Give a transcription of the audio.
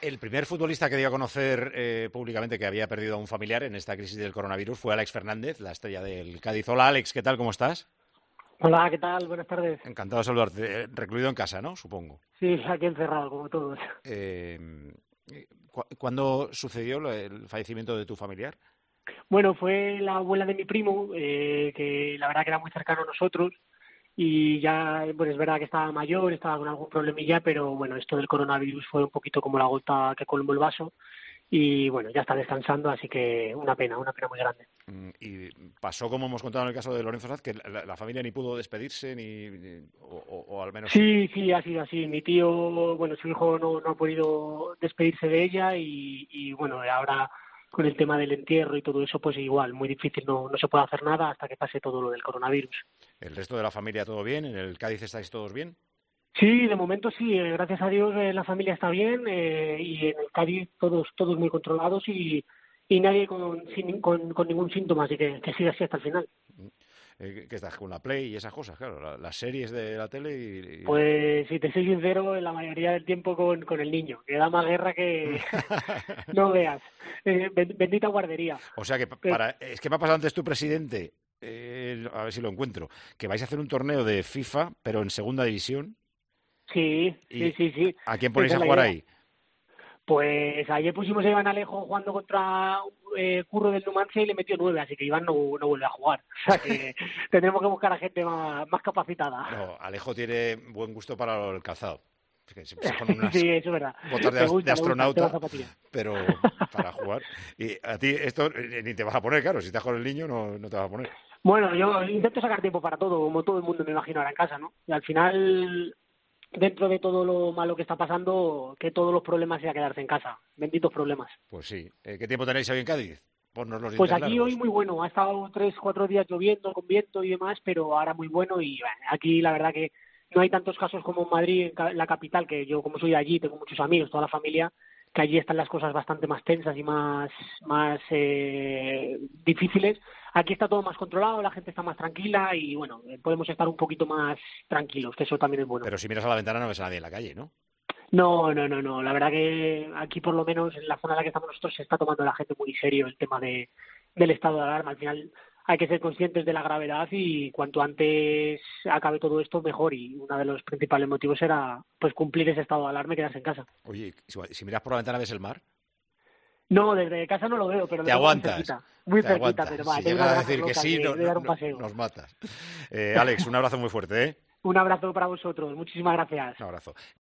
El primer futbolista que dio a conocer públicamente que había perdido a un familiar en esta crisis del coronavirus fue Alex Fernández, la estrella del Cádiz. Hola Alex, ¿qué tal? ¿Cómo estás? Hola, ¿qué tal? Buenas tardes. Encantado de saludarte. Recluido en casa, ¿no? Supongo. Sí, aquí encerrado, como todos. Eh, ¿Cuándo sucedió el fallecimiento de tu familiar? Bueno, fue la abuela de mi primo, que la verdad que era muy cercano a nosotros y ya, bueno, es verdad que estaba mayor, estaba con algún problemilla, pero bueno, esto del coronavirus fue un poquito como la gota que colmó el vaso y bueno, ya está descansando, así que una pena muy grande. Y pasó, como hemos contado en el caso de Lorenzo Sanz, que la familia ni pudo despedirse, o al menos sí. Sí, sí, ha sido así. Mi tío, bueno, su hijo no ha podido despedirse de ella y bueno, ahora con el tema del entierro y todo eso, pues igual, muy difícil, no se puede hacer nada hasta que pase todo lo del coronavirus. ¿El resto de la familia todo bien? ¿En el Cádiz estáis todos bien? Sí, de momento sí, gracias a Dios la familia está bien y en el Cádiz todos muy controlados y nadie con ningún síntoma, así que sigue así hasta el final. ¿Qué estás con la Play y esas cosas? Claro, las series de la tele Pues si te soy sincero, en la mayoría del tiempo con el niño, que da más guerra que no veas. Bendita guardería. O sea que es que me ha pasado antes tu presidente, a ver si lo encuentro, que vais a hacer un torneo de FIFA, pero en segunda división. Sí, sí, ¿Y sí, sí. a quién ponéis Esa a es la jugar idea. ahí? Pues ayer pusimos a Iván Alejo jugando contra Curro del Numancia y le metió 9, así que Iván no vuelve a jugar. O sea que tendremos que buscar a gente más capacitada. No, Alejo tiene buen gusto para el calzado. Es que se pone unas Sí, eso es verdad. botas Me de gusta, el tema astronauta, zapatilla. pero para jugar. Y a ti esto ni te vas a poner, claro. Si estás con el niño, no te vas a poner. Bueno, yo intento sacar tiempo para todo, como todo el mundo me imagino ahora en casa, ¿no? Y al final, dentro de todo lo malo que está pasando, que todos los problemas sea quedarse en casa. Benditos problemas. Pues sí. ¿Qué tiempo tenéis hoy en Cádiz? Ponnos los Pues dientes aquí hoy largos. muy bueno, ha estado 3, 4 días lloviendo, con viento y demás, pero ahora muy bueno y bueno, aquí la verdad que no hay tantos casos como en Madrid, en la capital, que yo como soy de allí, tengo muchos amigos, toda la familia, que allí están las cosas bastante más tensas y más difíciles. Aquí está todo más controlado, la gente está más tranquila y bueno, podemos estar un poquito más tranquilos, que eso también es bueno. Pero si miras a la ventana no ves a nadie en la calle, ¿no? No. La verdad que aquí, por lo menos en la zona en la que estamos nosotros, se está tomando la gente muy serio el tema del estado de alarma. Al final hay que ser conscientes de la gravedad y cuanto antes acabe todo esto, mejor. Y uno de los principales motivos era pues cumplir ese estado de alarma y quedarse en casa. Oye, si miras por la ventana ves el mar, No, desde casa no lo veo, pero lo te tengo aguantas. muy Te cerquita, aguantas. pero va, Si tengo llegas unas a ganas decir que locas sí, de dar un paseo. nos matas. Alex, un abrazo muy fuerte, ¿eh? Un abrazo para vosotros, muchísimas gracias. Un abrazo.